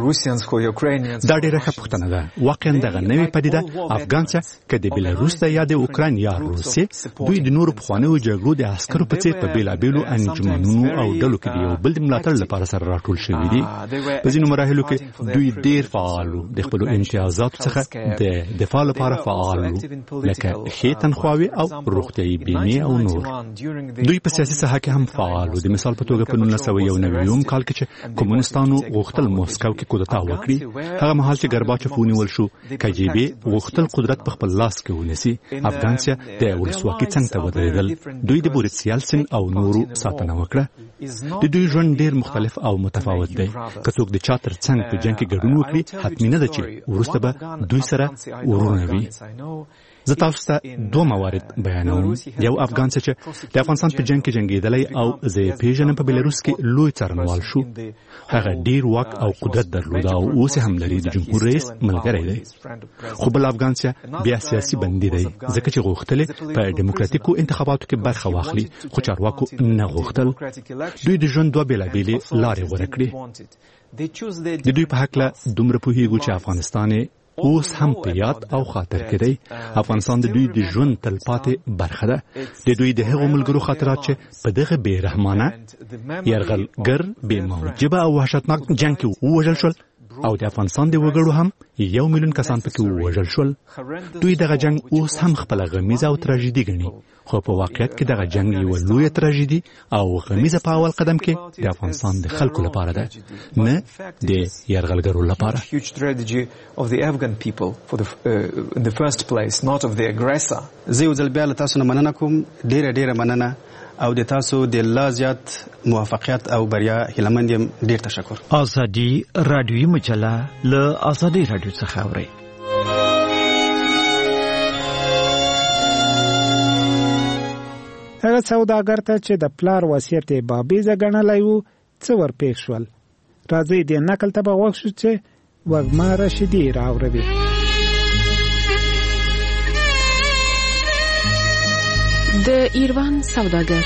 دا ډیره ښه پوښتنه ده. واقعا دغه نوې پدیده افغانڅه که د بیلاروس د یا د اوکراین یا روسیې دوی د نورو پخوانیو جګړو د عسکرو په څیر په بیلابیلو انجمنونو او ډلو کې د یو بل د ملاتړ لپاره سره راټول شوي دي. په ځینو مراحلو کې دوی ډیر فعال وو. د خپلو امتیازاتو څخه د دفاع لپاره فعال وو لکه ښې تنخواوې او روغتیایي بیمې او نور. دوی په سیاسي ساحه کې هم فعال وو. د مثال په توګه په 1991 کال کې چې کمونستانو غوښتل موسکو کې کودتا وکړي، هغه مهال چې ګرباچوف ونیول شو KGB غوښتل قدرت په خپل لاس کې ونیسي. افغانستان د ولسواکۍ څنګ ته ودرېدل. دوی د بوریس یلسن او نورو ساتنه وکړه. د دوی ژوند ډیر مختلف او متفاوت دی. که څوک د چا تر څنګ په جنګ کې ګډون وکړي، حتمي نه ده چې وروسته به دوی سره ورونه وي. زه تاسو ته دوه موارد بیانوم. یو افغان چې د افغانستان په جنګ کې جنګېدلی او زه پیژنم په بیلاروس کې لوی څارنوال شو. هغه ډیر واک او قدرت درلود او اوس هم لري. د جمهور رئیس ملګری دی. خو بل افغان بیا سیاسي بندي دی، ځکه چې غوښتل په دیموکراتیکو انتخاباتو کې برخه واخلي، خو چارواکو نه غوښتل. دوی د ژوند دوه بېلابېلې لارې غوره کړې. د دوی په هکله دومره پوهیږو چې افغانستان اوس هم په یاد او خاطر کې دی. افغانستان د دوی د ژوند تلپاتې برخه ده. د دوی د هغو ملګرو خاطرات چې په دغه بې رحمانه یرغلګر بې موجبه او وحشتناک جنګ کې ووژل شول، او د افغانستان د وګړو هم 1 میلیون کسان پکې ووژل شول. دوی دغه جنگ اوس هم خپله غمیزه او تراژیدي ګڼي، خو په واقعیت کې دغه جنگ یوه لویه تراژیدي او غمیزه په اول قدم کې د افغانستان د خلکو لپاره ده، نه د یرغلګرو لپاره. زه یو ځل بیا له تاسو نه مننه کوم. ډیره مننه او د تاسو د لا زیات موفقیت او بریا هیلهمند یم. ډیر تشکر. ازادي رادیوي مجله له ازادي رادیو څخه اورئ. هغه سوداګر ته چې د پلار وصیت یې بابیزه ګڼلی و، څه ورپېښ شول؟ راځئ دې نقل ته به غوږ شو چې وږمه رشیدي راوروي. د ایروان سوداګر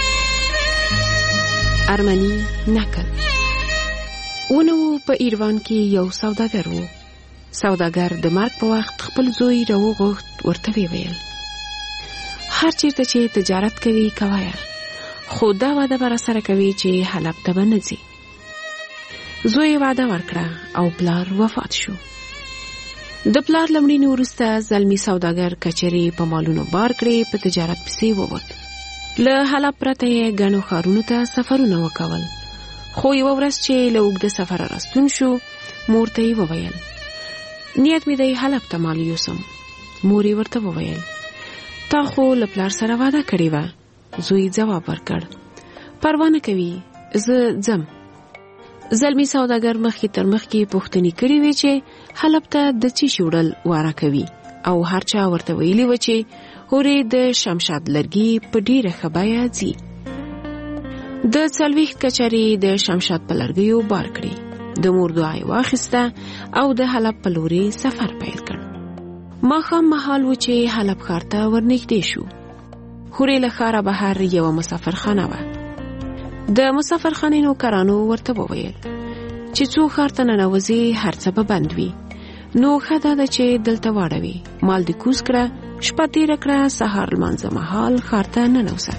ارمنی نقل. ونو په ایروان کې یو سوداګر و. سوداګر د مرګ په وخت خپل زوی راوغوښت، ورته ویل هر چیرته چې تجارت کوي کوایه، خو دا وعده به راسره کوي چې حلب ته به نه ځي. زوی وعده ورکړه او پلار وفات شو. د پلار لمړینې وروسته زلمی سوداګر کچرې په مالونو بار کړې، په تجارت پسې ووت. له حلب پرته یې ګڼو ښارونو ته سفرونه وکول. خو یوه ورځ چې له اوږده سفره راستون شو، مور ته یې وویل نیت مې دی حلب ته مال یوسم. مور یې ورته وویل تا خو له پلار سره وعده کړې وه. زوی ځواب ورکړ پروا نه کوي، زه ځم. زلمی سوداګر مخکې تر مخکې پوښتنې کړې وې چې حلب ته د څه شي وړل واره کوي، او هر چا ورته ویلي و چې هورې د شمشاد لرګي په ډیره ښه بیه ځي. د 40 کچرې د شمشاد په لرګیو بار کړې. د مور دعا یې واخیسته او د حلب په لوري سفر پیل کړ. ماښام مهال و چې حلب ښار ته ورنږدې شو. هورې له ښاره بهر یوه مسافرخانه وه. د مسافرخانې نوکرانو ورته وویل چې څو ښار ته ننوځي هر څه به بند وي، نو ښه دا ده چې دلته واړوي. مال دې کوز کړه، شپه تېره کړه، سهار لمانځه مهال ښار ته ننوځه.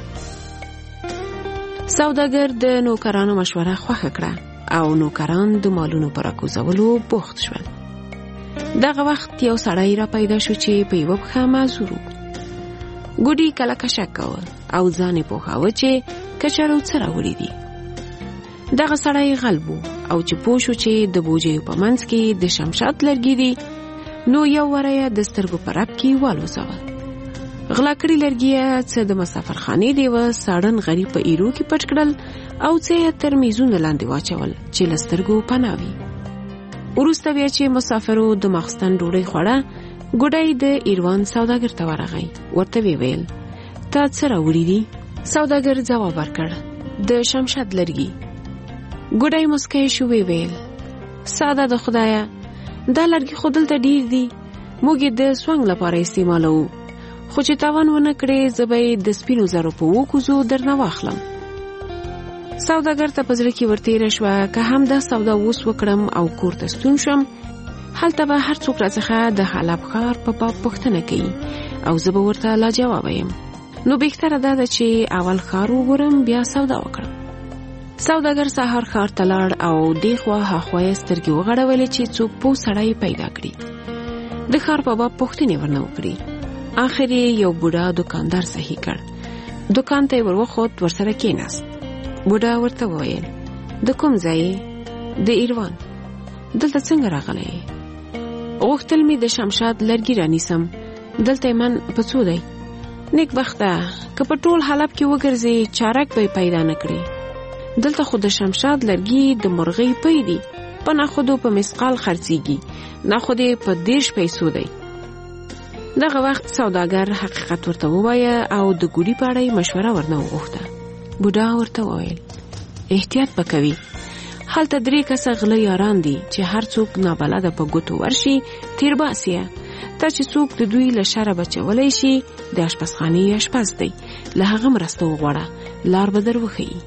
سوداګر د نوکرانو مشوره خوښه کړه او نوکران د مالونو په راکوزولو بوخت شول. دغه وخت یو سړی را پیدا شو چې په یوه پښه معذور و. ګوډي کله کشک کوه او ځان یې پوهاوه چې کچرو څه راوړي دي. دغه سړی غلب و او چې پوه شو چې د بوجیو په منځ کې د شمشاد لرګي دي، نو یو وره یې د سترګو په رپ کې والوځول. غلا کړي لرګي یې څه د مسافرخانې دیوه ساړن غریب په ایرو کې پټ کړل او څه یې تر میزونو لاندې واچول چې له سترګو پناه وي. وروسته بیا چې مسافرو د ماخستن ډوډۍ خوړه، ګوډی د ایروان سوداګر ته ورغی. ورته ویل تا څه راوړي دي؟ سوداګر ځواب ورکړ د شمشاد لرګي. ګوډی مسکی شو، ویل ساده د خدایه، دا لرګي خو دلته ډیر دي، موږ یې د سونګ لپاره استعمالوو، خو چې تاوان ونه کړې زه به یې د سپینو زرو په وکوزو درنه واخلم. سوداګر ته په زړه کې ورتېره شوه که هم دا سودا اوس وکړم او کور ته ستون شم، هلته به هر څوک راڅخه د حلب ښار په باب پوښتنه کوي او زه به ورته لا جواب یم. نو بهتره دا ده چې اول ښار وګورم بیا سودا وکړم. سوداګر سهار ښار ته لاړ او دې خوا هاخوا یې سترګې وغړولې چې څوک پوه سړی پیدا کړي. د ښار په باب پوښتنې ورنه وکړي. آخر یو بوډا دکاندار صحیح کړ. دکان ته یې وروخوت، ورسره کېناست. بوډا ورته وویل د کوم ځای؟ د ایروان. دلته څنګه راغلی؟ غوښتل مې د شمشاد لرګي رانیسم، دلته من په څو دی؟ نیک بخته که په ټول حلب کې وګرځې چارک به پیدا نه کړي. دلته خو د شمشاد لرګي د مرغۍ پی دي، په ناخودو په مسقال خرڅیږي، ناخودې په 10 پیسو دی. دغه وخت سوداګر حقیقت ورته ووایه او د ګوډي په اړه مشوره ورنه وغوښته. بوډا ورته وویل احتیاط وکوي، هلته 3 کسه غله یاران دي چې هر څوک نابلده په ګوتو ورشي تیر باسیه. تا چې څوک د دوی له شره بچولی شي د اشپزخانې اشپز دی، له هغه مرسته وغواړه، لار به در وښیي.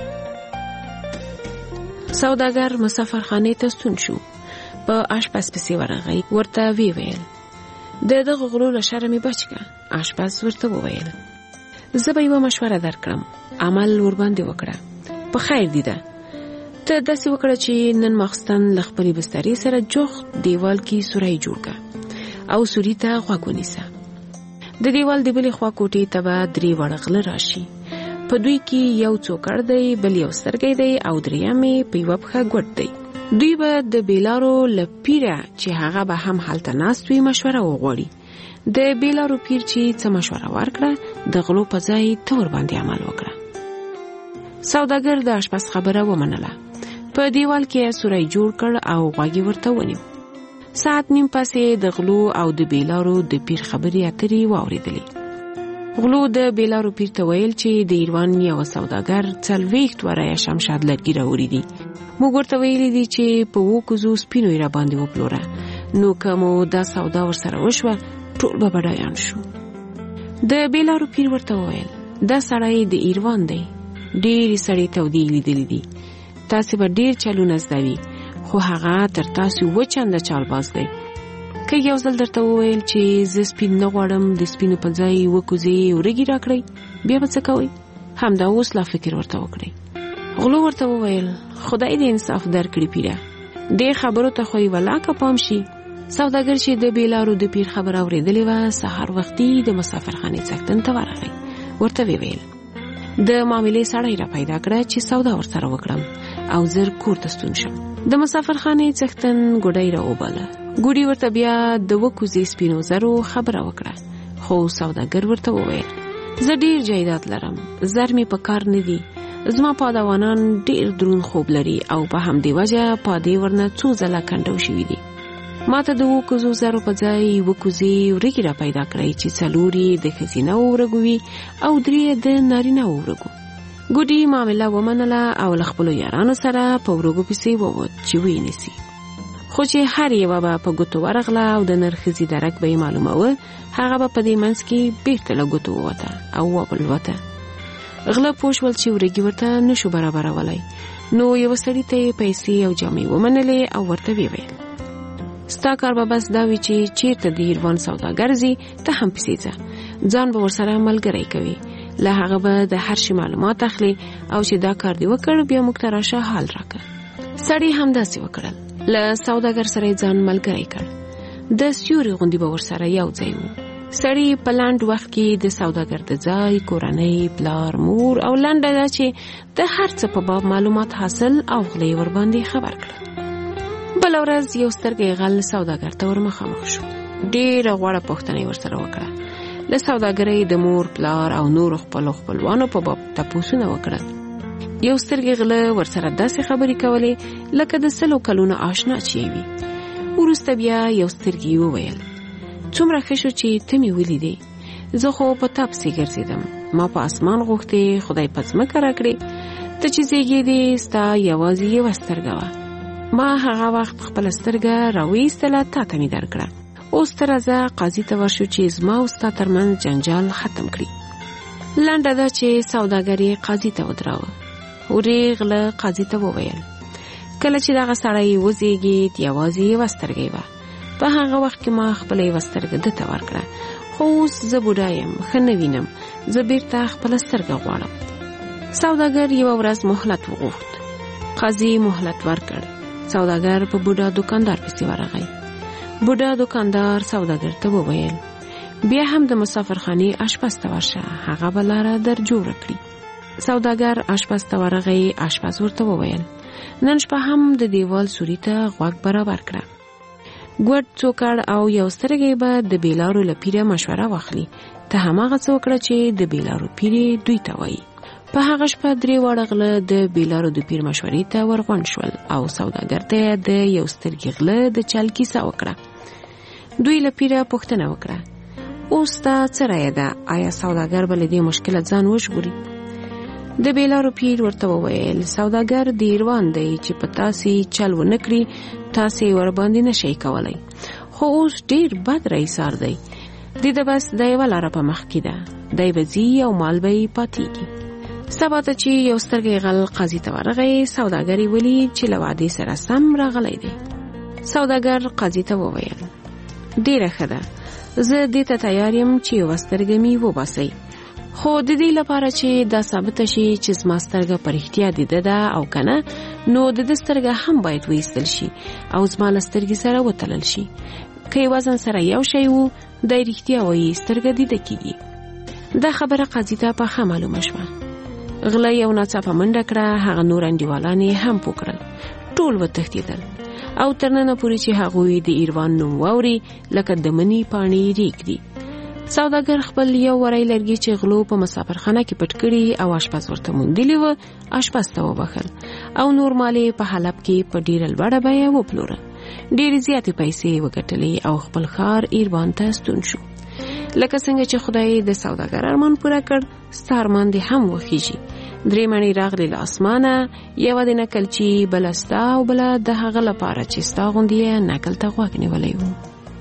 سوداګر مسافرخانې ته ستون شو. په اشپز پسې ورغی، ورته ویل د دغه غلو له شره مې بچ که. اشپز ورته وویل زه به یوه مشوره درکړم، عمل ورباندې وکړه. په خیر دی ده، ته داسې وکړه چې نن ماخستن له خپلې بسترې سره جوخت دیوال کې سوری جوړ که او سوري ته غوږ ونیسه. د دیوال د بلې خوا کوټې ته به 3 وړه غله راشي. په دوی کې یو څوکړ دی، بل یو سترګی دی او دریم په یوه پښه ګوټ دی. دوی به د بیلارو له پیره چې هغه به هم هلته ناست وي مشوره وغواړي. د بیلارو پیر چې څه مشوره ورکړه د غلو په ځای ته ورباندې عمل وکړه. سوداګر د اشپز خبره ومنله. په دیوال کې سوری جوړ کړ او غوږ ورته ونیو. ساعت نیم پسې د غلو او د بیلارو د پیر خبرې اترې واورېدلې. غلو د بیلارو پیر ته ویل چې د ایروان یو سوداګر 40 وړه شمشاد لرګي راوړي دي. موږ ورته ویلي دي چې په 2 کوزو سپینو یې راباندې وپلوره، نو که مو دا سودا ورسره وشوه ټول به بډایان شو. د بیلارو پیر ورته وویل دا سړی د ایروان دی، ډېرې سړې تودې لیدلې دي، تاسې به ډېر چلونه زده وي، خو هغه تر تاسو 2 چنده چالباز دی. که یو ځل درته وویل چې زه سپین نه غواړم، د سپینو په ځای 2 کوزې ورګي راکړئ، بیا به څه کوئ؟ همدا اوس لا فکر ورته وکړئ. غلو ورته وویل خدای دې انصاف درکړي پیره، دې خبرو ته خو یې ولاکه پام شي. سوداګر چې د بیلارو د پیر خبر اورېدلې وه سهار وختي د مسافرخانې څښتن ته ورغی. ورته ویل د معاملې سړی را پیدا کړه چې سودا ورسره وکړم او زر کور ته ستون شم. د مسافرخانې څښتن ګوډۍ را وباله. ګوډي ورته بیا د 2 کوزې سپینو زرو خبره وکړه، خو سوداګر ورته وویل زه ډېر جایداد لرم، زر مې په کار نه دي، زما پادوانان ډېر درون خوب لري او په همدې وجه پادې ورنه 2 ځله کنډو شوي دي. ما ته د 2 کوزو زرو په ځای 2 کوزې ورګي را پیدا کړئ چې 4 د ښځینه ورګو وي او 3 د نارینه ورګو. ګوډي معامله ومنله او له خپلو یارانو سره په ورګو پسې ووت چې وینیسي. خو چې هر یوه به په ګوتو ورغله او د نرخزي درک به یې معلوموه، هغه به په دې منځ کې بیرته له ګوتو ووته او وبلوته. غله پوه شول چې ورګي ورته نشو برابرولی، نو یوه سړي ته یې پیسې او جامې ومنلې او ورته ویل ستا کار به بس دا وي چې چیرته د ایروان سوداګر ځي ته هم پسې ځه، ځان به ورسره ملګری کوي، له هغه به د هر شي معلومات اخلي او چې دا کار دی وکړ بیا موږ ته راشه حال راکړه. سړي همداسې وکړل، له سوداګر سره ځان ملګری کړ. د سیوري غوندې به ورسره یو ځای و. سړي په لاند وخت کې د سوداګر د ځای، کورنۍ، پلار، مور او لنډه دا چې د هر څه په باب معلومات حاصل او غلې ورباندې خبر کړل. بل ورځ یو سترګې غل سوداګر ته ورمخامخ شو. ډېره غوړه پوښتنه ورسره وکړه. له سوداګرۍ د مور، پلار او نورو خپلو خپلوانو په باب تپوسونه وکړل. یو سترګې غله ورسره داسې خبرې کولې لکه د 100 کلونو آشنا چې وي. وروسته بیا یو سترګې وویل څومره ښه شو چې ته مې ولیدې، زه خو په تا پسې ګرځېدم، ما په اسمان غوښتې، خدای په ځمکه راکړې، ته چې زیږېدې ستا یوازې یوه سترګه وه، ما هغه وخت خپله سترګه راویستله تا ته مې درکړه. اوس ته راځه قاضي ته ورشو چې زما او ستا ترمنځ جنجال ختم کړي. لنډه ده چې سوداګر یې قاضي ته ودراوه. ورې غله قاضي ته وویل کله چې دغه سړی وزېږید یوازې یوه سترګه وه. په هغه وخت کې ما خپله یوه سترګه ده ته ورکړه، خو اوس زه بوډا یم، ښه نه وینم، زه بیرته خپله سترګه غواړم. سوداګر یوه ورځ مهلت وغوښت. قاضي مهلت ورکړ. سوداګر په بوډا دوکاندار پسې ورغی. بوډا دوکاندار سوداګر ته وویل بیا هم د مسافرخانې اشپز ته ورشه، هغه به لاره در جوړه کړي. سوداګر اشپز ته ورغی. اشپز ورته وویل نن شپه هم د دیوال سوري ته غوږ برابر کړه. ګوډ څوکړ او یو سترګې به د بیلارو له پیره مشوره واخلي. ته هماغه څه وکړه چې د بیلارو پیرې دوی ته وایي. په هغه شپه 3 واړه غله د بیلارو د پیر مشورې ته ورغونډ شول او سوداګر ته د یو سترګې غله د چل کیسه وکړه. دوی له پیره پوښتنه وکړه اوس تا څه رایه ده؟ آیا سوداګر به له دې مشکله ځان وژغوري؟ د بیلارو پیر ورته وویل سوداګر د ایروان دی چې په تاسې چل ونه کړي تاسې ورباندې نشئ کولی، خو اوس ډیر بد رئیسار دی. د بس د یوه لاره په مخ کې ده، دی به ځي او مال به یې پاتېږي. سبا ته چې یو سترګې غل قاضي ته ورغی، سوداګر یې ولید چې له وعدې سره سم راغلی دی. سوداګر قاضي ته وویل ډیره ښه ده، زه دې ته تیار یم چې یوه سترګه مې وباسئ، خو د دې لپاره چې دا ثابته شي چې زما سترګه په رښتیا د ده ده او که نه، نو د ده سترګه هم باید وایستل شي او زما له سترګې سره وتلل شي. که یې وزن سره یو شی وو، دی رښتیا وایي سترګه دیده کېږي. دا خبره قاضي ته په ښه معلومه شوه. غله یو ناڅاپه منډه کړه، هغه نور انډیوالان یې هم پوه کړل. ټول وتښتېدل او تر ننه پورې چې هغوی د ایروان نوم واوري لکه د مني پاڼې ریږدي. سوداګر خپل یو وری لرګي چې غلو په مسافرخانه کې پټ کړي او اشپز ورته موندلی و، اشپز ته وبخل او نور مال په حلب کې په ډیره لوړه بیه وپلوره. ډیرې زیاتې پیسې وګټلې او خپل ښار ایروان ته ستون شو. لکه څنګه چې خدای د سوداګر ارمان پوره کړ، ستا ارمان دې هم وخیږي. 3 مڼې راغلې له اسمانه، یوه د نکل چې بله ستا او بله د هغه لپاره چې ستا غوندې یې نکل ته غوږ نیولی و.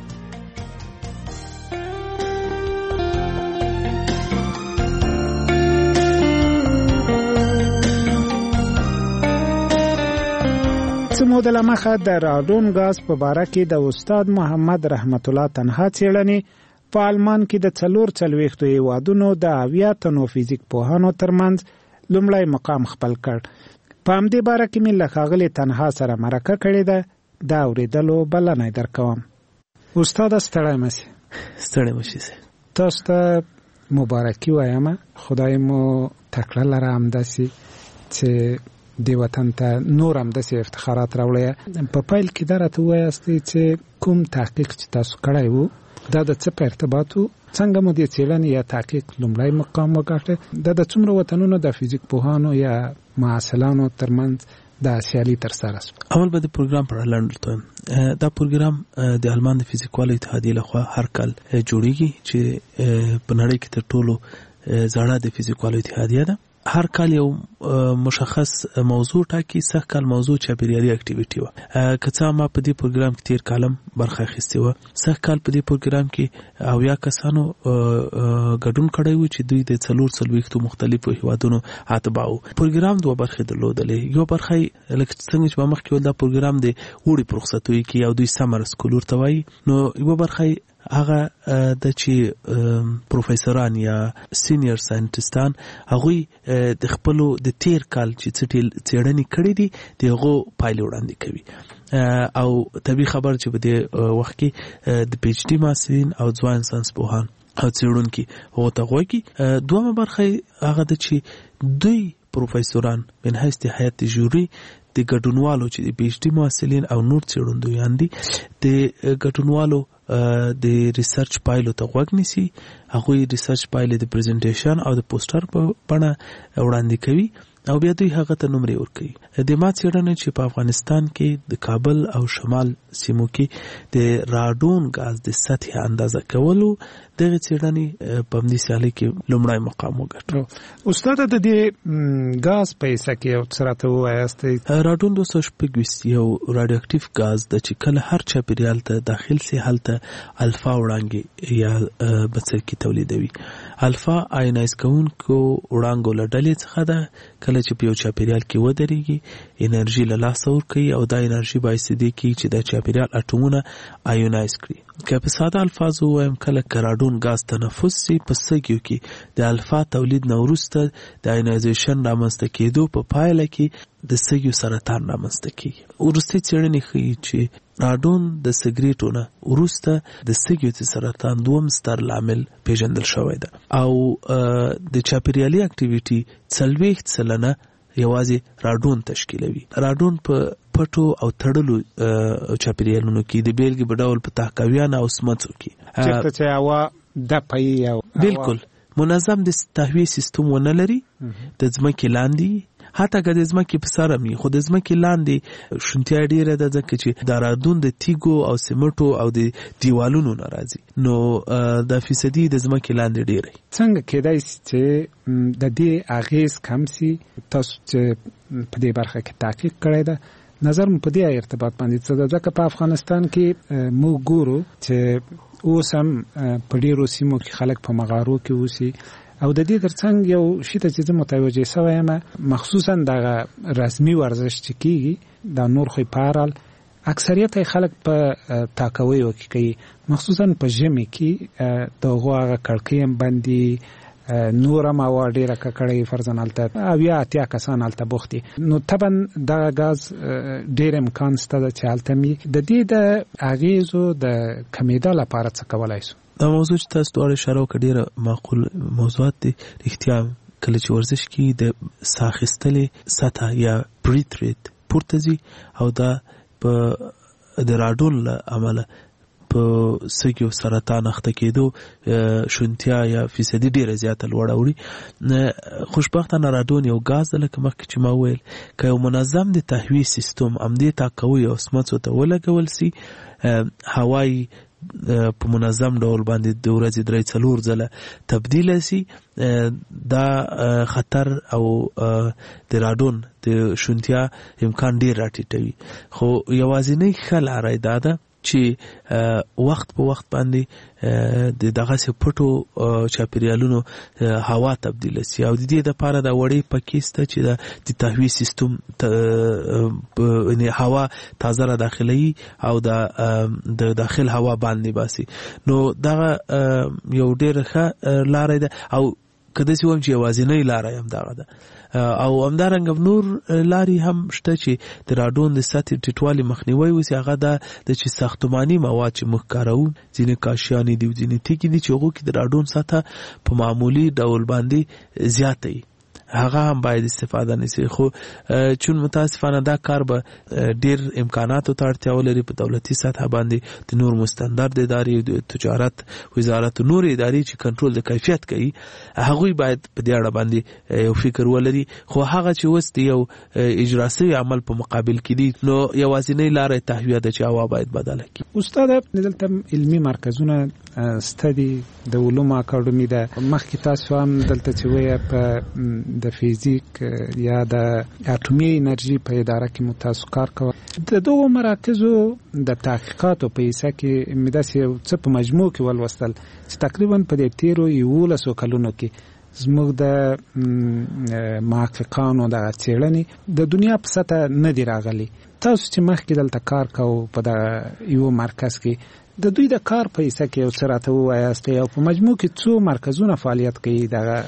سمو د لمخه د راډون غاز په باره کې د استاد محمد رحمت الله تنها څېړنې په آلمان کې د 44 هیوادونو د 80 تنو فزیک پوهانو ترمنځ لومړی مقام خپل کړ. په همدې باره کې مې له ښاغلي تنها سره مرکه کړې ده، دا اورېدلو بلنه درکوم. استاده ستړی مشې. ستړی مشې. تاسو ته مبارکي وایم، خدای مو تکړه لره همداسې چې دی وطن ته نور هم داسې افتخارات راوړی. په پیل کې دا راته ووایاستئ چې کوم تحقیق چې تاسو کړی وو دا د څه په ارتباط و؟ څنګه مو دې څېړنې یا تحقیق لومړی مقام وګاټه؟ دا د څومره وطنونو د فزیک پوهانو یا محصلانو ترمنځ دا سیالي ترسره شوه؟ اول به د پروګرام په اړه لنډ ورته وایم. دا پروګرام د آلمان د فزیکوالو اتحادیې لخوا هر کال جوړیږي چې په نړۍ کې تر ټولو زړه د فزیکوالو اتحادیه ده. هر کال یو مشخص موضوع ټاکي. سږ کال موضوع چاپیریالي اکټیویټي و. که څه ما په دې پروګرام کې تیر کالم برخه اخیستې وه. سږ کال په دې پروګرام کې 80 کسانو ګډون کړی و چې دوی د 44 مختلفو هیوادونو اتباع وو. پروګرام 2 برخې درلودلې. یو برخه لکه څنګه چې ما مخکې ویل دا پروګرام د وړي په رخصتیو کې او دوی سمر سکول ورته وایي، نو یو برخه هغه د چې پروفیسوران یا سینیئر ساینټیستان هغوی د خپلو د تیر کال چې څېړنې کړې دي دغه پایلې وړاندې کوي. او طبیعي خبر چې په دې وخت کې د پی ایچ ډي محصلین او ځوان ساینسپوهان او څېړونکي هغو ته غوږي. دویمه برخه هغه ده چې دوی پروفیسوران من حیث د هیئت جوري د ګډونوالو چې د پی ایچ ډي محصلین او نور څېړندویان دي د ګډونوالو د ریسرچ پایلو ته غوږ نیسي. هغوی ریسرچ پایلې د پریزنټیشن او د پوسټر په بڼه وړاندې کوي او بیا دوی هغه ته نمرې ورکوي. د ما څېړنه چې په افغانستان کې د کابل او شمال سیمو کې د راډون غاز د سطح اندازه کولو دغه څېړنې په همدې سیالۍ کې لومړی مقام وګټه. استاد د دې غاز په حصه کې یو څه راته ووایاستئ. راډون 226 یو راډیو اکټیو غاز د چې کله هر چاپیریال ته داخل سي هلته الفا وړانګې یا بڅرکي تولیدوي. الفا آینایز کوونکو وړانګو له ډلې څخه ده، کله چې په یو چاپیریال کې ودرېږي انرژي له لاسه ورکوي او دا انرژي باعث دې کېږي چې د چاپیریال اټومونه آیونایز کړي. که په ساده الفاظ ووایم کله که راډون ګاز تنفس شي په سږیو کې د الفا تولید نه وروسته د آیونایزیشن رامنځته کېدو په پایله کې د سږیو سرطان رامنځته کېږي. وروستۍ څېړنې ښیي چې راډون د سګریټو نه وروسته د سږیو د سرطان دوم ستر لامل پیژندل شوی ده او د چاپیریالي اکټیویټي 40% یوازې راډون تشکیلوي. راډون په پټو او تړلو چاپیریالونو کې د بیلګې په ډول په تهکویان او سمڅو کې چېرته چې هوا دپایي او بالکل منظم د تهویې سیستم ونه لري د ځمکې لاندې حتی که د ځمکې په سر هم خو د ځمکې لاندې شونتیا ډېره ده ځکه چې دا راډون د تیږو او سمټو او د دیوالونو نه راځي نو د فیصدي د ځمکې لاندې ډېری. څنګه کېدای شي چې د دې اغېز کم سي؟ تاسو چې په دې برخه کې تحقیق کړی ده نظر مو په دې ارتباط باندې څه ده؟ ځکه په افغانستان کې موږ ګورو چې اوس هم په ډېرو سیمو کې خلک په مغارو کې اوسي او د دې ترڅنګ یو شی ته چې زه متوجه شوی یم مخصوصا دغه رسمي ورزش چې کېږي دا نور خو پارل اکثریت خلک په تاکویو کې کوي مخصوصا په ژمي کې دغه هغه کړکۍ هم بندي نور هم هوا ډېره ککړې فرضاً هلته او یا اتیا کسان هلته بوخت دي نو طبعا دغه ګاز ډېر امکان شته چې هلته وي. د دې د اغېزو د کمېدا لپاره څه کولی شو؟ دا موضوع چې تاسو دواړه اشاره وکړه ډېره معقول موضوعات دي. رښتیا کله چې ورزش کې د ساه اخیستلې سطحه یا بریت ریټ پورته ځي او دا په د راډون له امله په سږیو سرطان اخته کېدو شونتیا یا فیصدي ډېره زیاته لوړه وړي. خوشبختانه راډون یو ګاز ده لکه مخکې چې ما ویل که یو منظم د تهویې سیستم همدې تاکوي او سمڅو ته ولګول سي هوایی په منظم ډول باندې د ورځې 3-4 ځله تبدیل سي دا خطر او د راډون د شونتیا امکان ډېر راټیټوي. خو یوازینۍ ښه لاره دا ده چې وخت په وخت باندې د دغه پټو چاپیریالونو هوا تبدیل شي او د دې لپاره د وړې پکېسته چې د تهویې سیستم یعنی هوا تازه را داخلي او د داخل هوا باندې باسي نو دغه یو ډېر ښه لاره ده او کله چې وم چې یوازینۍ لاره هم دغه ده او همدارنګه نور لارې هم شته چې د راډون د سطحې ټیټوالي مخنیوی وسي. هغه دا د چې ساختماني مواد چې موږ کاروو ځینې کاشیانې دي ځینې تیږې دي چې هغو کې د راډون سطحه په معمولي ډول باندې زیاته وي هغه هم باید استفاده نشي. خو چون متاسفانه دا کار به ډیر امکاناتو ته اړتیا ولري په دولتي سطح باندې د نور مستندرد ادارې د تجارت وزارت نور ادارې چې کنټرول د کیفیت کوي هغه باید په دې اړه باندې یو فکر ولري. خو هغه چې وست یو اجرا شوی عمل په مقابل کې دي نو یوازینۍ لارې تهویه د چې هوا باید بدله کړي. استاد دلته علمي مرکزونه ستدي د علوم اکاډمي ده مخکې تاسو هم دلته چې وایي په د فیزیک یا د اټومي انرژي په اداره کې متاسو کار کوي. د دوه مراکزو د تحقیقاتو په حصہ کې مداسي څه په مجموع کې ولوستل چې تقریبا په دې تیرو 11 کلونو کې زموږ د محققانو د څېړنې د دنیا په سطح نه دی راغلي. تاسو چې مخکې دلته کار کوو په د یو مرکز کې د دوی د کار په حصہ کې یو څه راته ووایاست او په مجموع کې څو مرکزونه فعالیت کوي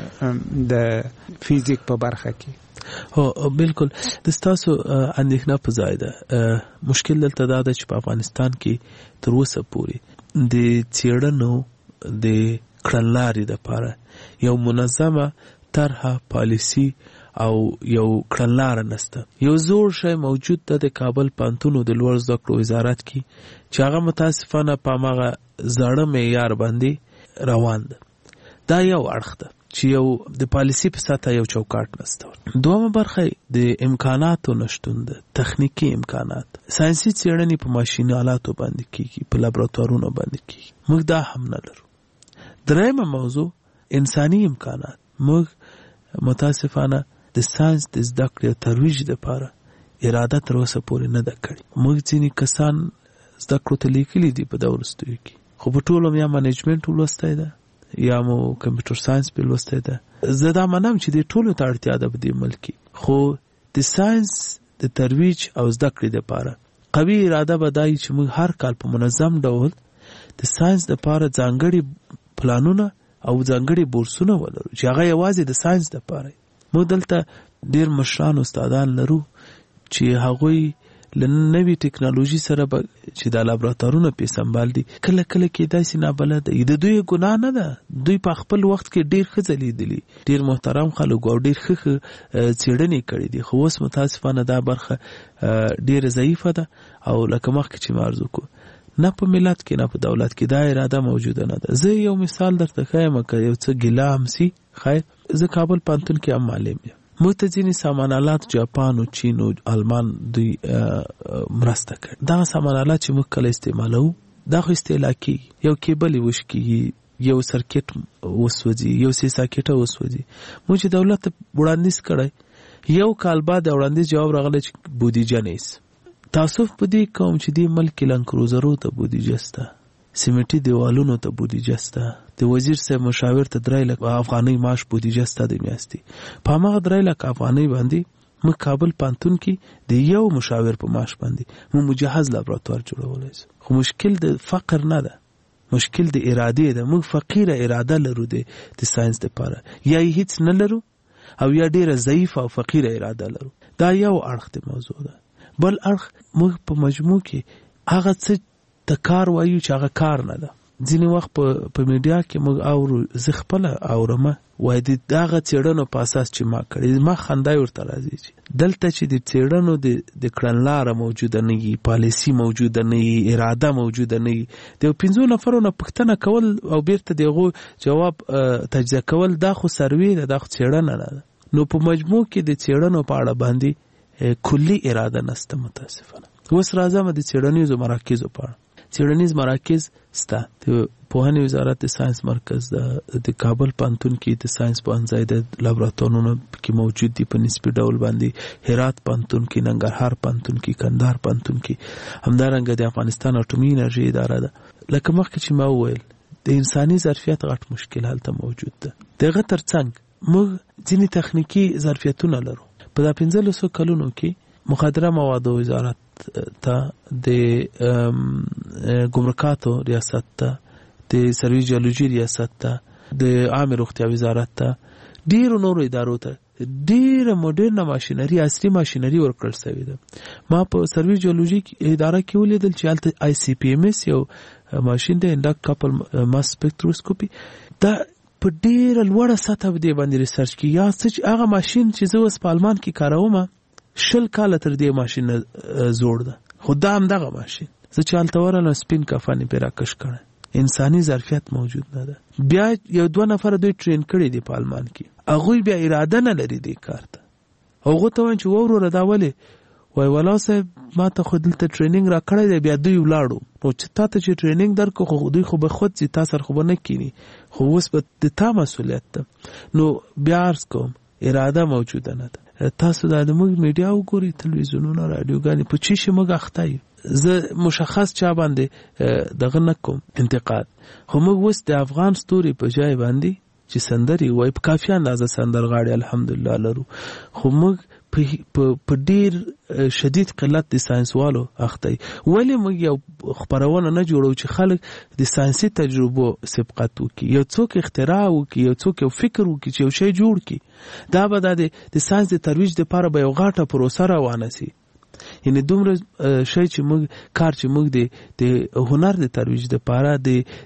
د فیزیک په برخه کې؟ هو بالکل د ستاسو اندېښنه په ځای ده. مشکل دلته دا ده چې په افغانستان کې تر اوسه پورې د څېړنو د کړنلارې دپاره یو منظمه طرحه پالیسي او یو کړنلاره نسته. یو زوړ شی موجود ده د کابل پوهنتون د لوړ زده کړو وزارت کې چې هغه متاسفانه په هماغه زاړه معیار باندې روان ده. دا یو اړخ ده چې یو د پالیسي په سطحه یو چوکاټ نسته. دومره برخه د امکاناتو نشتون ده، تخنیکی امکانات. ساینسي څېړنې په ماشین آلاتو باندې کیږي، په لابراتوارونو باندې کیږي. موږ دا هم نه لرو. درېیمه موضوع انساني امکانات. موږ متاسفانه د ساينس د زده کړې او ترویج لپاره اراده تر اوسه پورې نه ده کړې. موږ ځینې کسان زده کړو ته لیکلي دي په دا وروستیو کې، خو په ټولو یا منیجمنټ ولوستی ده یا مو کمپیوټر ساينس په لوستی ده. زه دا منم چې دې ټولو ته اړتیا ده په دې ملک کې. خو د ساينس د ترویج او زده کړې لپاره قوي اراده بدای چې موږ هر کال په منظم ډول د ساينس لپاره ځانګړي پلانونه او ځانګړي بورسونه ولرو چې هغه یوازې د ساينس لپاره. موږ دلته ډیر مشران استادان لرو چې هغوی لنوی ټیکنالوژي سره چې د لابراتوارونو په سمبال دي کله کله کې داسې نابلد دي. د دوی ګناه نه ده، دوی په خپل وخت کې ډیر ښه ځلیدلي، ډیر محترم خلک او ډیر ښه څېړنې کړي دي، خو اوس متاسفانه دا برخه ډیره ضعیفه ده او لکه مخکې چې ما عرض وکړو نه په ملت کې نه په دولت کې دا اراده موجوده نه ده. زه یو مثال درته ښایم که یو څه ګیله هم سي. خیر زه کابل پوهنتون کې هم معلم یم. موږ ته ځینې سامان آلات جاپان او چین او آلمان دوی مرسته کړي. دغه سامان آلات چې موږ کله استعمالوو دا خو استهلاکي، یو کیبل یې وشکېږي، یو سرکټ وسوځي، یو سی ساکټه وسوځي. موږ چې دولت ته وړاندیز کړی یو کال بعد د وړاندیز جواب راغلی چې بودیجه نه ایست. تاسف په دې کوم چې دې ملک لنکروزرو ته بودیجه سته، سیمټي دیوالونو ته بودیجه سته، د وزیر صاحب مشاور ته 3 لک افغانۍ معاش بودیجه سته د میاشتې. په هماغه 3 لک افغانۍ باندې موږ کابل پوهنتون کې د یو مشاور په معاش باندې موږ مجهز لابراتوار جوړولی شو. خو مشکل د فقر نه ده، مشکل د ارادې ده. موږ فقیره اراده لرو د ساينس لپاره، یا هیڅ نه لرو او یا ډیره ضعیفه او فقیره اراده لرو. دا یو اړخ د موضوع ده. بل اړخ موږ په مجموع کې هغه څه ته کار وایو چې هغه کار نه ده. ځینې وخت په میډیا کې موږ اورو، زه خپله اورم، وایي د هغه څېړنو په اساس چې ما کړی، ما خندا ورته راځي چې دلته چې د څېړنو د کړنلاره موجوده نه وي، پالیسي موجوده نه وي، اراده موجوده نه وي، د 5 نفرو نه پوښتنه کول او بیرته د هغو جواب تجزیه کول دا خو سروې ده، دا خو څېړنه نه ده. نو په مجموع کې د څېړنو په اړه باندې کلي اراده نسته متاسفانه. اوس راځم د څېړنیزو مراکزو په اړه. څېړنیز مراکز سته. د پوهنې وزارت د ساينس مرکز د کابل پوهنتون کې د ساينس پوهنځای د لابراتوارونو کې موجود دي په نسبي ډول باندې. هرات پوهنتون کې، ننګرهار پوهنتون کې، کندهار پوهنتون کې، همدارنګه د افغانستان اټومي انرژي اداره ده. لکه مخکې چې ما وویل د انساني ظرفیت غټ مشکل هلته موجود ده. دغه ترڅنګ موږ ځینې تخنیکي ظرفیتونه لرو. په دا 15 کلونو کې مخدره موادو وزارت ته، د ګمرکاتو ریاست ته، د سرویس جیولوژي ریاست ته، د عامه روغتیا وزارت ته، ډیرو نورو ادارو ته ډیره موډرنه ماشینري، عصري ماشینري ورکړل شوې ده. ما په سرویس جیولوژي اداره کې ولیدل چې هلته ICPMS یو ماشین دی، انډکټ کپل ماس سپیکټروسکوپي، دا په ډیره لوړه سطح باندې ریسرچ کوي. یا څه هغه ماشین چې زه اوس په آلمان کې کاروم 10 کاله تر دې ماشین زوړ ده، خو دا هم دغه ماشین زه چې هلته ورغلم سپین کفن یې پرې راکش کړی. انساني ظرفیت موجود نه ده. بیا یو 2 نفر دوی ټرین کړي دي په آلمان کې، هغوی بیا اراده نه لري دې کار ته. هغو ته وایم چې وروره دا ولې؟ وایي ولا صاحب ما ته خو دلته ټریننګ را کړی دی، بیا دوی ولاړو. نو چې تا ته چې ټریننګ درکړو خو دوی خو به خود ځي، تا سره خو به نه کینی، خو اوس به د تا مسؤلیت ده. نو بیا عرض کوم اراده موجوده نه ده. تاسو دا د موږ میډیا وګورئ، تلویزیونونه، رادیوګانې، په چی شي موږ اخته یو. زه مشخص چا باندې دغه نه کوم انتقاد، خو موږ اوس د افغان ستوري په ځای باندې چې سندري وایي په کافي اندازه سندرغاړي الحمدلله لرو، خو موږ په ډیر شدید قلت د ساينسوالو اخته. ولې موږ یو خبرونه نه جوړو چې خلک د ساينسي تجربو سبقت وکړي، یو څوک اختراع وکړي، یو څوک یو فکر وکړي چې یو شی جوړ کړي، دا به د ساينس د ترویج لپاره به یو غاټه پروسه روانه سي. یعنی دومره شی چې موږ کار چې موږ د هنر د ترویج لپاره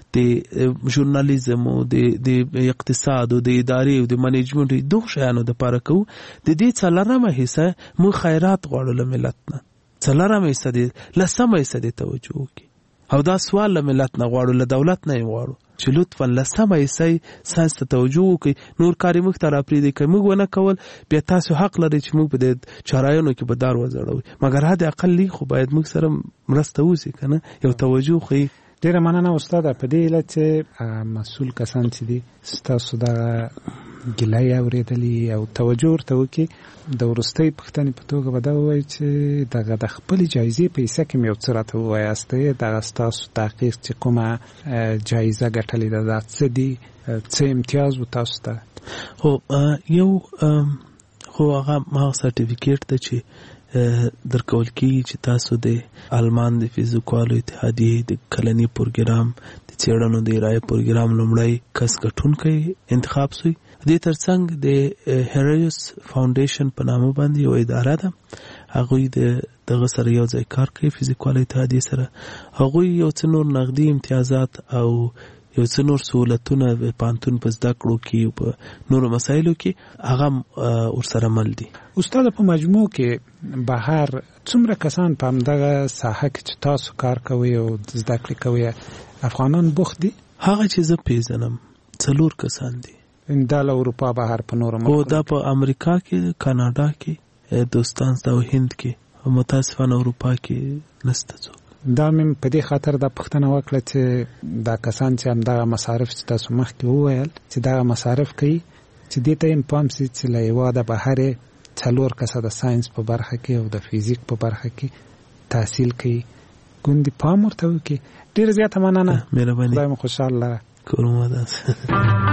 د ژورنالیزم او د اقتصاد او د ادارې او د منیجمنت دغه شیانو لپاره کوو، د دې څلورمه حصہ موږ خیرات غواړو له ملت نه، څلورمه حصہ د لسمه حصہ د توجه وکړي. او دا سوال له ملت نه غواړو، له دولت نه غواړو چې لطفا لسمه حصہ ساينس ته توجه وکړي. نور کاری موږ ته راپرېږدي، که موږ ونه کول بیا تاسو حق لرئ چې موږ په دې چارایانو کې به دار وځړوئ، مګر حد اقل خو باید موږ سره مرسته وشي، که نه یو توجه خو ډیره مننه استاده. په دې علت چې مسؤل کسان چې دي ستاسو دغه ګیله یې اورېدلي او توجه ورته وکړي، د وروستۍ پوښتنې په توګه به دا ووایي چې دغه د خپلې جایزې په حصه کې مې یو څه راته ووایاستئ، دغه ستاسو تحقیق چې کومه جایزه ګټلې ده دا څه دي، څه امتیاز و تاسو ته؟ خو یو خو هغه ما سرټیفیکیټ ته چې درکول کیږي چې تاسو د آلمان د فزیکالو اتحادیې د کلني پروګرام د څېړنو د ارایې پروګرام لومړی کس ګټونکی انتخاب شوی. دې ترڅنګ د هریوس فاونډیشن په نامه باندې یو اداره ده، هغوی دغه سره یو ځای کار کوي، فزیکالو اتحادیې سره. هغوی یو څه نور نقدي امتیازات او یو څه نور سهولتونه په پوهنتون په زده کړو کې په نورو مسایلو کې هغه ورسره مل دي. استاد په مجموع کې بهر څومره کسان په همدغه ساحه کې چې تاسو کار کوئ او زده کړې کوئ افغانان بوخت دي؟ هغه چې زه پیژنم 4 کسان دي. دا له اروپا بهر په نورو ملکونو؟ دا په امریکا کې، کاناډا کې، دوستان او هند کې، متاسفانه اروپا کې نشته څوک. دا مې په دې خاطر دا پوښتنه وکړه چې دا کسان چې همدغه مصارف چې تاسو مخکې وویل چې دغه مصارف کوي، چې دې ته یې پام سي چې له هېواده بهر 4 کسه د ساینس په برخه کې او د فزیک په برخه کې تحصیل کوي، ګوندې پام ورته وکړي. ډېره زیاته مننه، مهرباني، خدای مو خوشحال لره. کورمه ده.